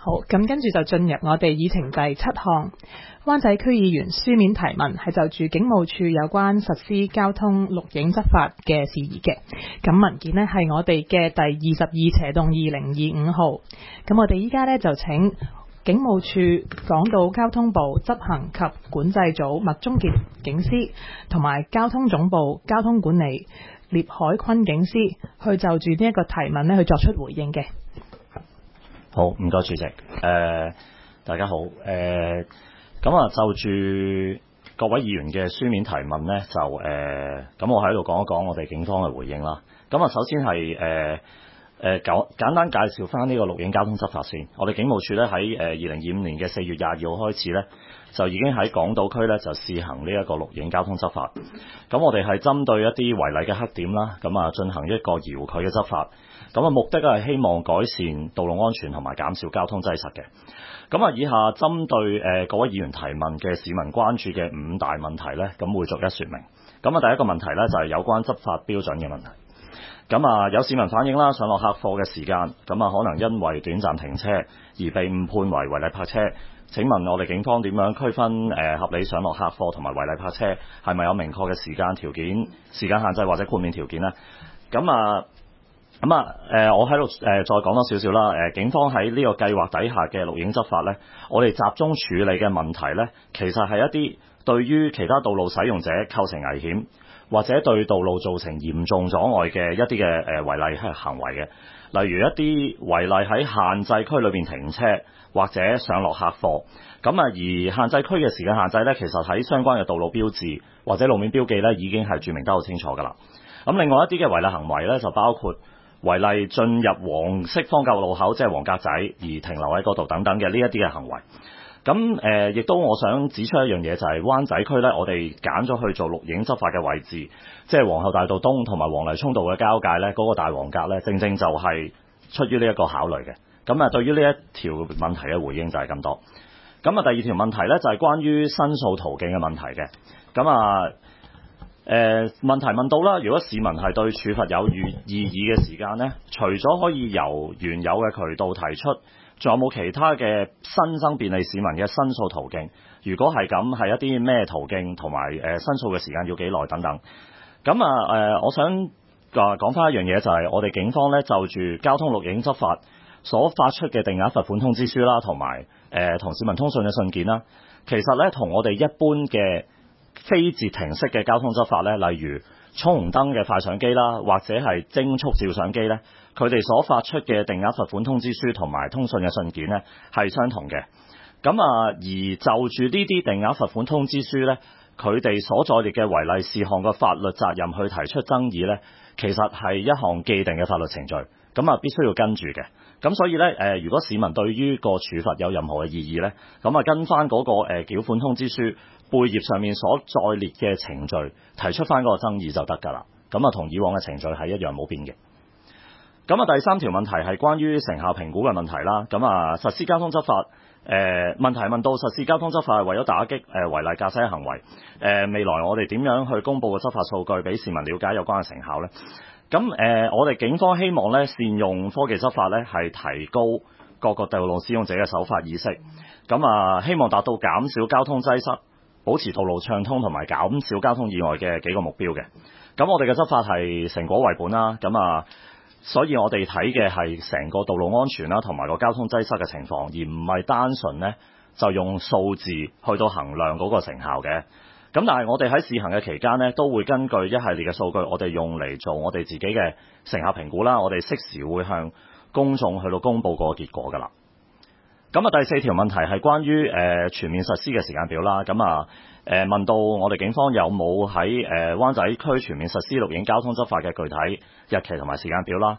好，咁跟住就進入我哋議程第7項，灣仔區議員書面提問係就住警務處有關實施交通錄影執法嘅事宜嘅。咁文件呢係我哋嘅第22/2025號。咁我哋依家呢就請警務處港島交通部執行及管制組麥中傑警司同埋交通總部交通管理聶海坤警司去就住呢一個提問呢去作出回應嘅。 好，唔該主席。大家好。咁就住各位議員嘅書面提問呢，咁我喺度講一講我哋警方嘅回應啦。咁首先係簡單介紹翻呢個錄影交通執法先。我哋警務處咧喺2025年嘅4月22號開始咧，就已經喺港島區咧就試行呢一個錄影交通執法。咁我哋係針對一啲違例嘅黑點啦，進行一個遙距嘅執法。目的係希望改善道路安全同埋減少交通擠塞嘅。以下針對各位議員提問嘅市民關注嘅5大問題咧，咁會逐一說明。第一個問題咧就係有關執法標準嘅問題。有市民反映啦，上落客貨嘅時間，可能因為短暫停車而被誤判為違例泊車。請問我哋警方點樣區分合理上落客貨同埋違例泊車？係咪有明確嘅時間限制或者豁免條件呢？我喺度再講多少少啦。警方喺呢個計劃底下嘅錄影執法呢，我哋集中處理嘅問題呢，其實係一啲對於其他道路使用者構成危險，或者對道路造成嚴重阻礙嘅一啲嘅違例行為嘅，例如一啲違例喺限制區裏邊停車或者上落客貨。而限制區嘅時間限制呢，其實喺相關嘅道路標誌或者路面標記呢已經係註明得好清楚㗎啦。另外一啲嘅違例行為呢，就包括違例進入黃色方格路口，即係黃格仔而停留喺嗰度等等嘅呢一啲嘅行為。亦都我想指出一樣嘢，就係灣仔區呢，我哋揀咗去做錄影執法嘅位置，即係皇后大道東同埋黃泥涌道嘅交界呢，嗰個大黃格呢，正正就係出於呢一個考慮嘅。對於呢一條問題嘅回應就係咁多。第二條問題呢，就係關於申訴途徑嘅問題嘅。問題問到啦，如果市民係對處罰有異議嘅時間呢，除咗可以由原有嘅渠道提出，仲有冇其他嘅新增便利市民嘅申訴途徑？如果係咁，係一啲咩途徑同埋申訴嘅時間要幾耐等等？我想講翻一樣嘢，就係我哋警方呢，就住交通錄影執法所發出嘅定額罰款通知書啦，同埋同市民通訊嘅信件啦，其實呢，同我哋一般嘅非截停式嘅交通執法呢，例如衝紅燈嘅快相機啦，或者係偵速照相機呢，佢哋所發出嘅定額罰款通知書同埋通訊嘅信件呢係相同嘅。而就住呢啲定額罰款通知書呢，佢哋所載列嘅違例事項嘅法律責任去提出爭議呢，其實係一項既定嘅法律程序，必須要跟住嘅。所以呢，如果市民對於個處罰有任何嘅異議呢，跟翻嗰個繳款通知書背頁上面所載列嘅程序提出翻嗰個爭議就得㗎啦。同以往嘅程序係一樣冇變嘅。第三條問題係關於成效評估嘅問題啦。實施交通執法問題問到實施交通執法係為咗打擊違例駕駛行為。未來我哋點樣去公佈個執法數據俾市民了解有關嘅成效呢？我哋警方希望咧善用科技執法咧，係提高各個道路使用者嘅守法意識。希望達到減少交通擠塞、保持道路暢通同埋減少交通意外嘅幾個目標嘅。我哋嘅執法係成果為本啦。所以我哋睇嘅係成個道路安全啦，同埋個交通擠塞嘅情況，而唔係單純咧就用數字去到衡量嗰個成效嘅。但係我哋喺試行嘅期間呢，都會根據一系列嘅數據，我哋用嚟做我哋自己嘅成效評估啦。我哋適時會向公眾去到公佈個結果㗎啦。第四條問題係關於全面實施嘅時間表啦。問到我哋警方有冇喺灣仔區全面實施錄影交通執法嘅具體日期同埋時間表啦。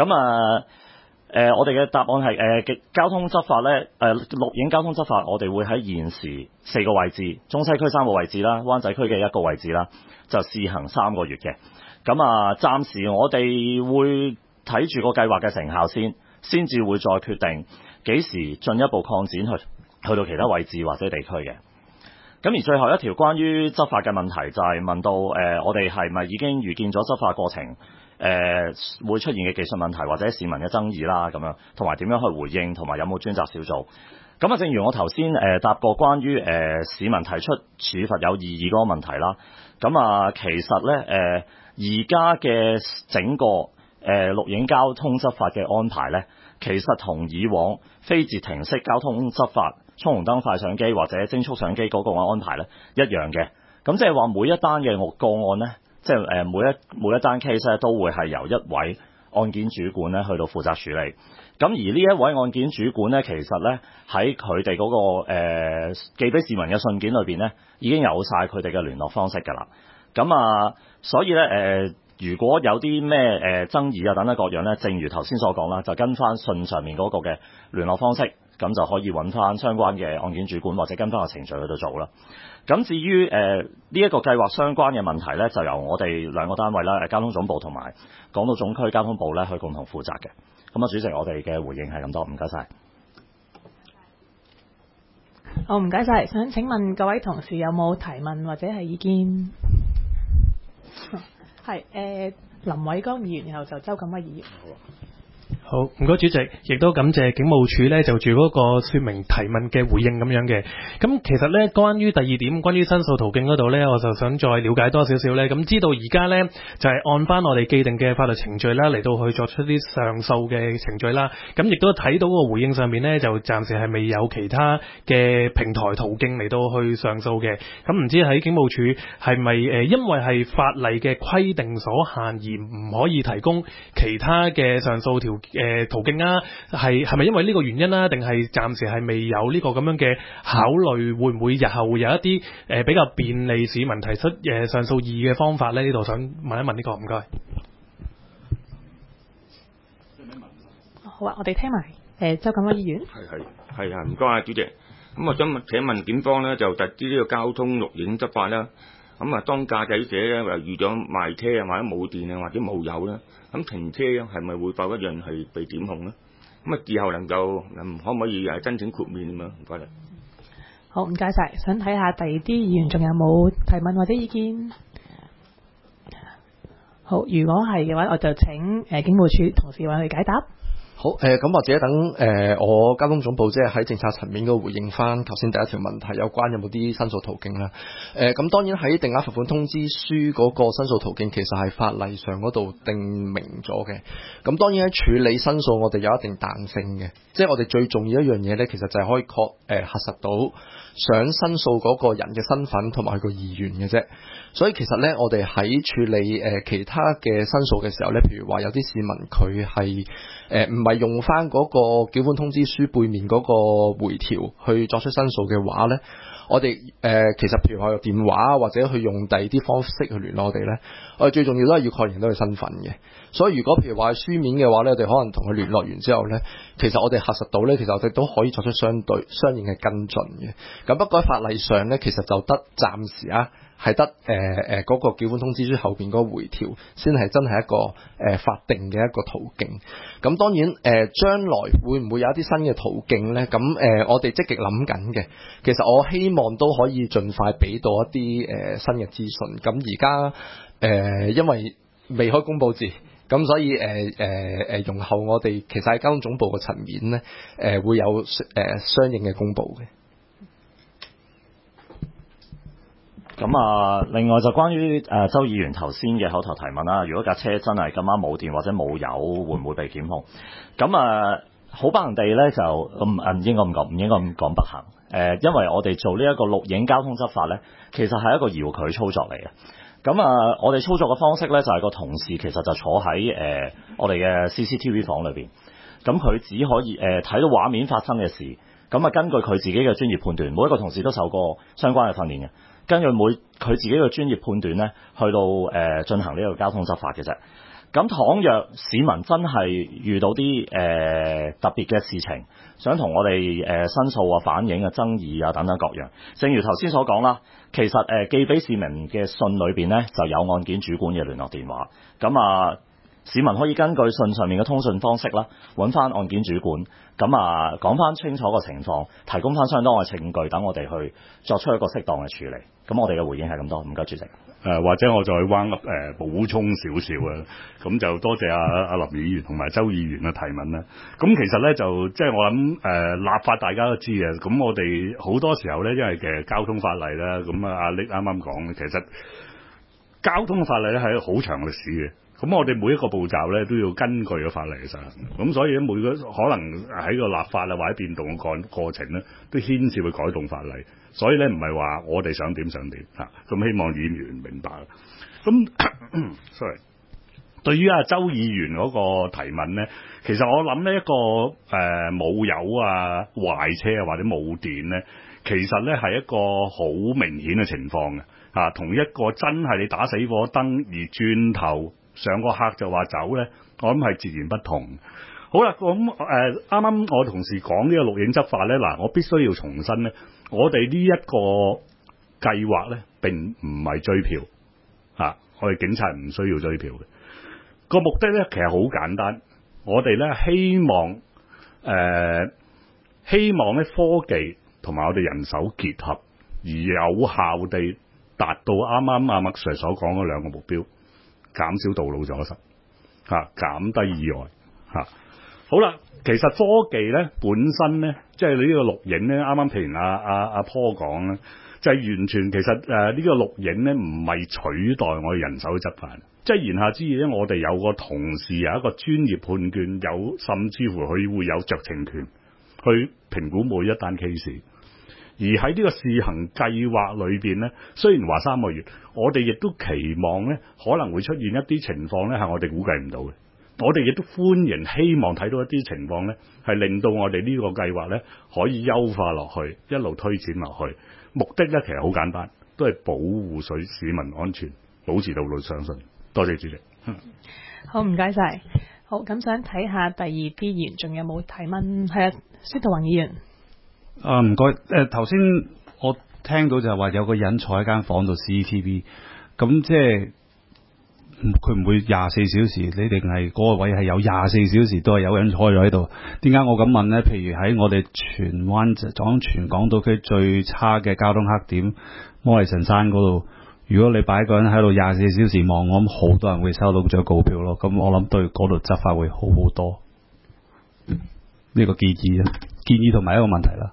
我哋嘅答案係交通執法咧，錄影交通執法，我哋會喺現時4個位置，中西區3個位置啦，灣仔區嘅1個位置啦，就試行3個月嘅。暫時我哋會睇住個計劃嘅成效先至會再決定幾時進一步擴展去到其他位置或者地區嘅。而最後一條關於執法嘅問題就係問到我哋係咪已經預見咗執法過程會出現嘅技術問題或者市民嘅爭議啦，咁樣同埋點樣去回應，同埋有冇專責小組。咁啊，正如我頭先答過關於市民提出處罰有異議嗰個問題啦。咁啊，其實咧而家嘅整個錄影交通執法嘅安排咧，其實同以往非截停式交通執法、衝紅燈快相機或者偵速相機嗰個安排咧一樣嘅。咁即係話每一單嘅個案咧，即係每一單 case 咧都會係由一位案件主管咧去到負責處理。咁而呢一位案件主管咧，其實咧喺佢哋嗰個寄俾市民嘅信件裏邊咧，已經有晒佢哋嘅聯絡方式㗎啦。咁啊，所以咧如果有啲咩爭議啊等等各樣咧，正如頭先所講啦，就跟翻信上面嗰個嘅聯絡方式，咁就可以揾翻相關嘅案件主管或者跟翻個程序去到做啦。咁至於呢一個計劃相關嘅問題咧，就由我哋兩個單位啦，交通總部同埋港島總區交通部咧去共同負責嘅。咁啊，主席，我哋嘅回應係咁多，唔該晒。 好，唔該晒。想請問各位同事有冇提問或者係意見？係林偉江議員，然後就周錦威議員。 好，唔該主席，亦都感謝警務處咧就住嗰個說明提問嘅回應咁樣嘅。咁其實咧關於第二點，關於申訴途徑嗰度咧，我就想再了解多少少咧。咁知道而家咧就係按翻我哋既定嘅法律程序啦，嚟到去作出啲上訴嘅程序啦。咁亦都睇到個回應上面咧，就暫時係未有其他嘅平台途徑嚟到去上訴嘅。咁唔知喺警務處係咪因為係法例嘅規定所限而唔可以提供其他嘅上訴途徑啊？係咪因為呢個原因啦？定係暫時係未有呢個咁樣嘅考慮？會唔會日後會有一啲比較便利市民提出上訴異議嘅方法咧？呢度想問一問呢個，唔該。 好啊，我哋聽埋周錦威議員。 係啊，唔該啊，主席。咁我想請問警方咧，就實施呢個交通錄影執法啦。咁啊，當駕駛者咧又遇咗賣車啊，或者冇電啊，或者冇油咧，咁停車係咪會否一樣係被檢控咧？咁啊，以後能夠可唔可以申請豁免咁樣？唔該啦。 好，唔該晒。想睇下第二啲議員仲有冇提問或者意見？好，如果係嘅話，我就請警務處同事為佢解答。 好，咁或者等我交通總部即係喺政策層面嗰度回應翻頭先第一條問題，有關有冇啲申訴途徑啦。咁當然喺定額罰款通知書嗰個申訴途徑，其實係法例上嗰度定明咗嘅。咁當然喺處理申訴，我哋有一定彈性嘅，即係我哋最重要一樣嘢咧，其實就係可以核實到想申訴嗰個人嘅身份同埋佢個意願嘅啫。所以其實咧，我哋喺處理其他嘅申訴嘅時候咧，譬如話有啲市民佢係唔係用翻嗰個繳款通知書背面嗰個回條去作出申訴嘅話咧，我哋其實譬如話用電話或者去用第二啲方式去聯絡我哋咧，我哋最重要都係要確認到佢身份嘅。所以如果譬如話書面嘅話咧，我哋可能同佢聯絡完之後咧，其實我哋核實到咧，其實我哋都可以作出相應嘅跟進嘅。咁不過喺法例上咧，其實就得暫時係得嗰個繳款通知書後邊嗰個回條先係真係一個法定嘅一個途徑。咁當然將來會唔會有一啲新嘅途徑咧？咁我哋積極諗緊嘅。其實我希望都可以盡快俾到一啲新嘅資訊。咁而家因為未開公佈字，咁所以容後我哋其實喺交通總部嘅層面咧會有相應嘅公佈嘅。 咁啊，另外就關於周議員頭先嘅口頭提問啦，如果架車真係咁啱冇電或者冇油，會唔會被檢控？咁啊，好不幸地咧就唔應該咁講不幸。因為我哋做呢一個錄影交通執法咧，其實係一個遙距操作嚟嘅。咁啊，我哋操作嘅方式咧就係個同事其實就坐喺我哋嘅 CCTV 房裏邊，咁佢只可以睇到畫面發生嘅事，咁啊根據佢自己嘅專業判斷，每一個同事都受過相關嘅訓練嘅。根據佢自己嘅專業判斷咧，去到進行呢個交通執法嘅啫。咁倘若市民真係遇到啲特別嘅事情，想同我哋申訴啊、反映啊、爭議啊等等各樣，正如頭先所講啦，其實寄俾市民嘅信裏邊咧就有案件主管嘅聯絡電話，咁啊市民可以根據信上面嘅通訊方式啦，揾翻案件主管，咁啊講翻清楚個情況，提供翻相當嘅證據，等我哋去作出一個適當嘅處理。咁我哋嘅回應係咁多，唔該主席。 或者我再彎補充少少啊，咁就多謝阿林議員同埋周議員嘅提問啦。咁其實咧就即係我諗立法大家都知嘅，咁我哋好多時候咧，因為嘅交通法例啦，咁阿力啱啱講，其實交通法例咧係好長歷史嘅。咁我哋每一個步驟咧都要根據個法例去實行，咁所以咧每個可能喺個立法啊或者變動嘅過程咧，都牽涉去改動法例，所以咧唔係話我哋想點想點嚇，咁希望議員明白。咁sorry， 對於阿周議員嗰個提問咧，其實我諗呢一個冇油啊、壞車啊或者冇電咧，其實咧係一個好明顯嘅情況嘅嚇，同一個真係你打死火燈而轉頭上個客就話走咧，我諗係截然不同。好啦，咁啱啱我同事講呢個錄影執法咧，嗱，我必須要重申咧，我哋呢一個計劃咧並唔係追票嚇，我哋警察唔需要追票嘅。個目的咧其實好簡單，我哋咧希望咧科技同埋我哋人手結合，而有效地達到啱啱阿麥 Sir 所講嗰兩個目標。減少道路阻塞，減低意外，好啦，其實科技咧本身咧，即係你呢個錄影咧，啱啱譬如阿 Paul 講咧，就係完全其實呢個錄影咧唔係取代我哋人手執法，即係言下之意咧，我哋有個同事有一個專業判斷，有甚至乎佢會有酌情權去評估每一單 case。而喺呢個試行計劃裏邊咧，雖然話3個月，我哋亦都期望咧可能會出現一啲情況咧係我哋估計唔到嘅。我哋亦都歡迎希望睇到一啲情況咧係令到我哋呢個計劃咧可以優化落去，一路推展落去。目的咧其實好簡單，都係保護市民安全，保持道路暢順。多謝主席。 好，唔該晒。好，咁想睇下第二啲議員仲有冇提問？係啊，司徒宏議員。 唔該，頭先我聽到就係話有個人坐喺間房度 CCTV， 咁即係佢唔會24小時，你定係嗰個位係有24小時都係有人坐咗喺度？點解我咁問呢？譬如喺我哋全港島區最差嘅交通黑點摩利臣山嗰度，如果你擺個人喺度24小時望，我諗好多人會收到張告票咯。咁我諗對嗰度執法會好好多。呢個建議同埋一個問題啦。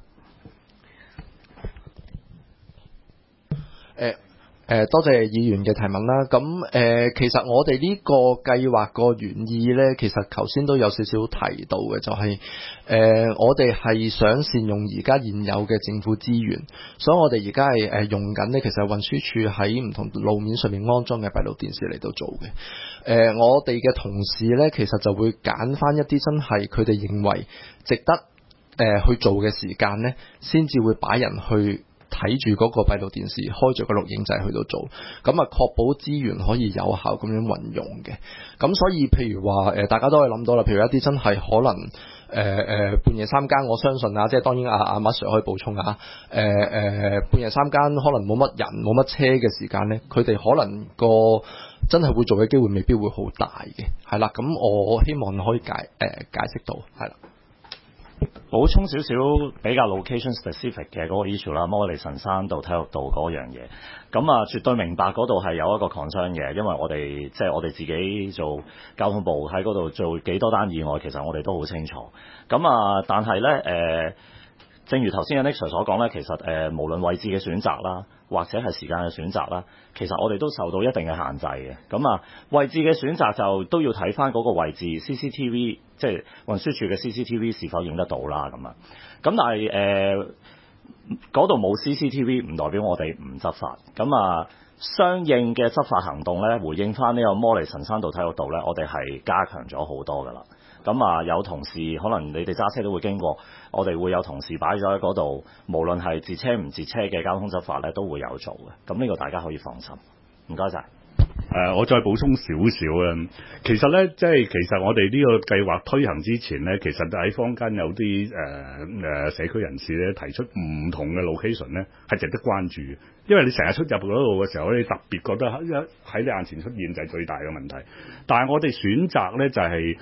多謝議員嘅提問啦。咁其實我哋呢個計劃個原意呢，其實頭先都有少少提到嘅，就係我哋係想善用而家現有嘅政府資源，所以我哋而家係用緊呢，其實運輸署喺唔同路面上面安裝嘅閉路電視嚟到做嘅。我哋嘅同事呢，其實就會揀翻一啲真係佢哋認為值得去做嘅時間呢，先至會擺人去睇住嗰個閉路電視，開住個錄影掣去到做，咁啊確保資源可以有效咁樣運用嘅。咁所以譬如話大家都可以諗到啦，譬如一啲真係可能半夜3更，我相信啊，即係當然阿馬 Sir 可以補充啊。半夜3更可能冇乜人冇乜車嘅時間咧，佢哋可能個真係會做嘅機會未必會好大嘅，係啦。咁我希望可以解釋到，係啦。 補充少少比較 location specific 嘅嗰個 issue 啦，摩利臣山道體育道嗰樣嘢，咁啊絕對明白嗰度係有一個 concern 嘅，因為我哋即係我哋自己做交通部喺嗰度做幾多單意外，其實我哋都好清楚。咁啊，但係咧正如頭先阿 Nick Sir 所講咧，其實無論位置嘅選擇啦，或者係時間嘅選擇啦，其實我哋都受到一定嘅限制嘅。咁啊，位置嘅選擇就都要睇翻嗰個位置 CCTV， 即係運輸署嘅 CCTV 是否影得到啦咁啊。咁但係嗰度冇 CCTV 唔代表我哋唔執法。咁啊，相應嘅執法行動咧，回應翻呢個摩利臣山道體育道咧，我哋係加強咗好多噶啦。咁啊，有同事可能你哋揸車都會經過，我哋會有同事擺咗喺嗰度，無論係截車唔截車嘅交通執法咧，都會有做嘅。咁呢個大家可以放心。唔該晒。 我再補充少少啦。其實咧，即係其實我哋呢個計劃推行之前咧，其實喺坊間有啲社區人士咧提出唔同嘅 location 咧係值得關注嘅，因為你成日出入嗰度嘅時候，你特別覺得喺你眼前出現就係最大嘅問題。但係我哋選擇咧就係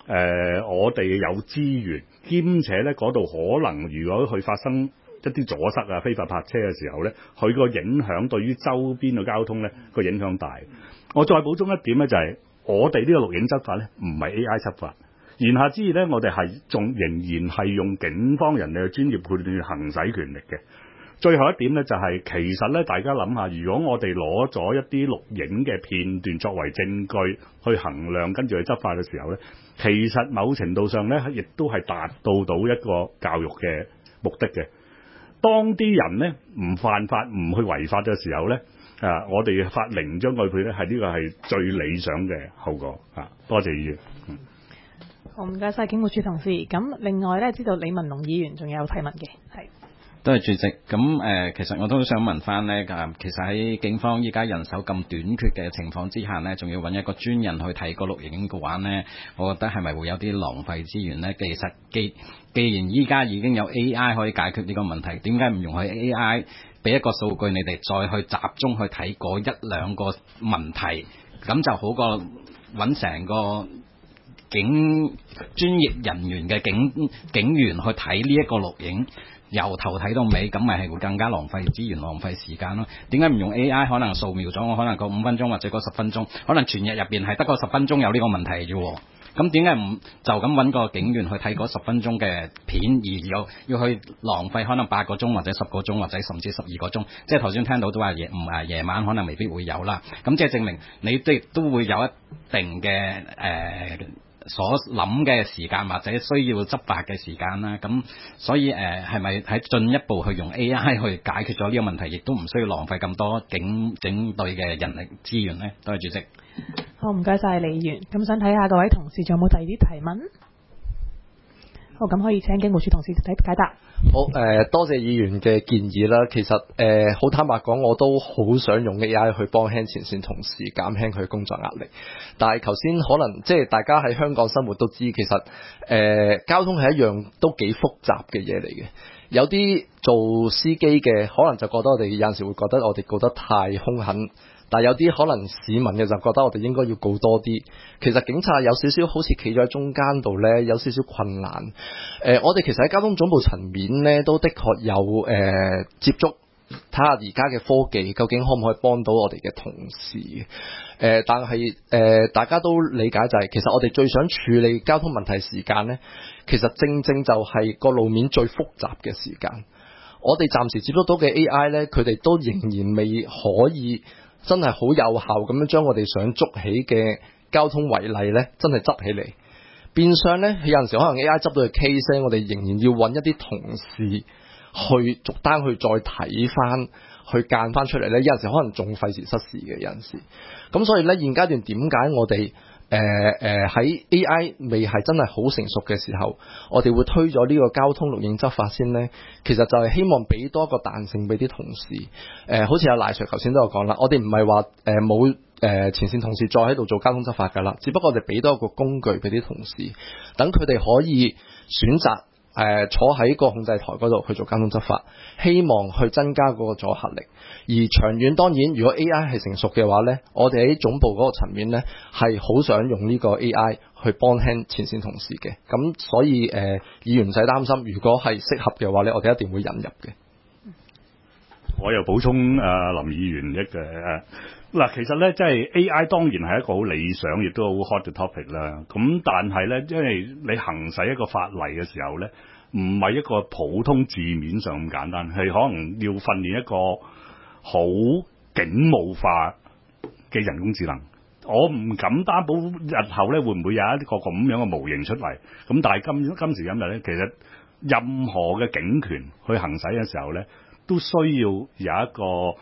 我哋有資源，兼且咧嗰度可能如果佢發生一啲阻塞啊、非法泊車嘅時候咧，佢個影響對於周邊嘅交通咧個影響大。我再補充一點咧，就係我哋呢個錄影執法咧，唔係 AI 執法。言下之意咧，我哋係仍然係用警方人哋嘅專業判斷去行使權力嘅。最後一點咧，就係其實咧，大家諗下，如果我哋攞咗一啲錄影嘅片段作為證據去衡量，跟住去執法嘅時候咧，其實某程度上咧，亦都係達到一個教育嘅目的嘅。當啲人咧唔犯法、唔去違法嘅時候咧，我哋發零張外配咧，係呢個係最理想嘅後果啊！多謝議員。 好，唔該晒警務處同事。咁另外咧，知道李文龍議員仲有提問嘅，係。 多謝主席。咁其實我都想問翻呢，其實喺警方依家人手咁短缺嘅情況之下呢，仲要揾一個專人去睇個錄影嘅話呢，我覺得係咪會有啲浪費資源呢？其實既然依家已經有 AI 可以解決呢個問題，點解唔用去 AI 俾一個數據你哋再去集中去睇嗰一兩個問題，咁就好過揾成個專業人員嘅警員去睇呢一個錄影，由頭睇到尾，咁咪係會更加浪費資源、浪費時間咯。點解唔用 AI？ 可能掃描咗我可能個5分鐘或者個10分鐘，可能全日入邊係得個10分鐘有呢個問題啫。咁點解唔就咁揾個警員去睇嗰10分鐘嘅片，而要去浪費可能8個鐘或者10個鐘或者甚至12個鐘？即係頭先聽到都話夜晚可能未必會有啦。咁即係證明你都會有一定嘅所諗嘅時間或者需要執法嘅時間啦，咁所以係咪喺進一步去用 AI 去解決咗呢個問題，亦都唔需要浪費咁多警隊嘅人力資源呢？多謝主席。 好，唔該晒李議員。咁想睇下各位同事仲有冇第二啲提問？好，咁可以請警務處同事解答。 好，多謝議員嘅建議啦。其實好坦白講，我都好想用 AI 去幫輕前線同事減輕佢工作壓力。但係頭先可能即係大家喺香港生活都知，其實交通係一樣都幾複雜嘅嘢嚟嘅。有啲做司機嘅可能就覺得我哋有陣時會覺得我哋告得太兇狠。但係有啲可能市民嘅就覺得我哋應該要告多啲。其實警察有少少好似企咗喺中間度呢，有少少困難。我哋其實喺交通總部層面呢，都的確有接觸，睇下而家嘅科技究竟可唔可以幫到我哋嘅同事。但係大家都理解就係，其實我哋最想處理交通問題時間呢，其實正正就係個路面最複雜嘅時間。我哋暫時接觸到嘅 AI 呢，佢哋都仍然未可以真係好有效咁樣將我哋想捉起嘅交通違例呢，真係執起嚟。變相呢，有陣時可能 AI 執到嘅 case， 我哋仍然要揾一啲同事去逐單去再睇翻，去間翻出嚟呢。有陣時可能仲費時失事嘅，有陣時。咁所以呢，現階段點解我哋喺 AI 未係真係好成熟嘅時候，我哋會推咗呢個交通錄影執法先呢？其實就係希望俾多一個彈性俾啲同事。好似阿賴 Sir 頭先都有講啦，我哋唔係話冇前線同事再喺度做交通執法㗎啦，只不過我哋俾多一個工具俾啲同事，等佢哋可以選擇坐喺個控制台嗰度去做交通執法，希望去增加嗰個阻嚇力。而長遠當然，如果 AI 係成熟嘅話呢，我哋喺總部嗰個層面呢，係好想用呢個 AI 去幫輕前線同事嘅。咁所以議員唔使擔心，如果係適合嘅話呢，我哋一定會引入嘅。 我又補充林議員一嘅嗱，其實咧，即係 AI 當然係一個好理想，亦都好 hot 嘅 topic 啦。咁但係咧，因為你行使一個法例嘅時候咧，唔係一個普通字面上咁簡單，係可能要訓練一個好警務化嘅人工智能。我唔敢擔保日後咧會唔會有一個咁樣嘅模型出嚟。咁但係今時今日咧，其實任何嘅警權去行使嘅時候咧，都需要有一個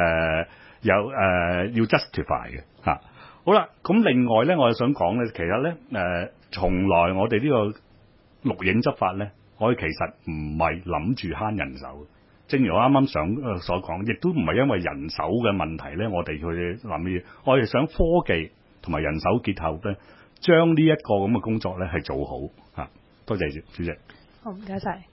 要 justify 嘅嚇。好啦，咁另外咧，我又想講咧，其實咧從來我哋呢個錄影執法咧，我哋其實唔係諗住慳人手。正如我啱啱所講，亦都唔係因為人手嘅問題咧，我哋去諗嘢。我哋想科技同埋人手結合咧，將呢一個咁嘅工作咧係做好嚇。多謝主席。 好，唔該晒。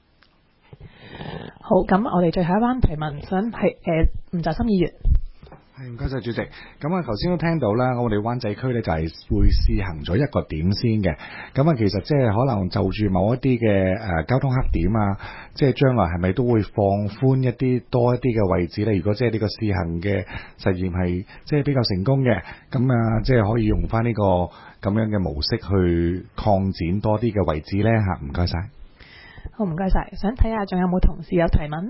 好，咁我哋最後一班提問，想係吳澤森議員。 係，唔該晒主席。咁啊，頭先都聽到啦，我哋灣仔區咧就係會試行咗一個點先嘅。咁啊，其實即係可能就住某一啲嘅交通黑點啊，即係將來係咪都會放寬一啲多一啲嘅位置咧？如果即係呢個試行嘅實驗係即係比較成功嘅，咁啊，即係可以用翻呢個咁樣嘅模式去擴展多啲嘅位置咧嚇。唔該晒。 好，唔該晒。想睇下仲有冇同事有提問？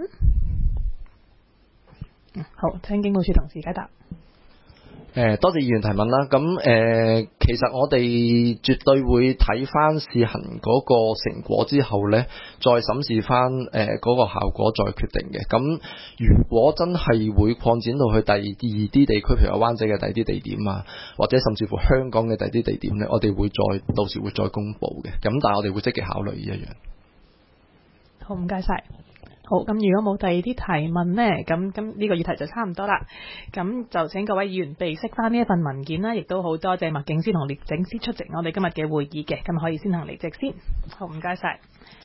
好，請警務處同事解答。 多謝議員提問啦。咁其實我哋絕對會睇翻試行嗰個成果之後呢，再審視翻嗰個效果再決定嘅。咁如果真係會擴展到去第二啲地區，譬如話灣仔嘅第二啲地點啊，或者甚至乎香港嘅第二啲地點呢，我哋會到時會再公佈嘅。咁但係我哋會積極考慮呢一樣。 好，唔該晒。好，咁如果冇第二啲提問呢，咁呢個議題就差唔多啦。咁就請各位議員備悉翻呢一份文件啦，亦都好多謝麥警司同聶警司出席我哋今日嘅會議嘅，咁可以先行離席先。好，唔該晒。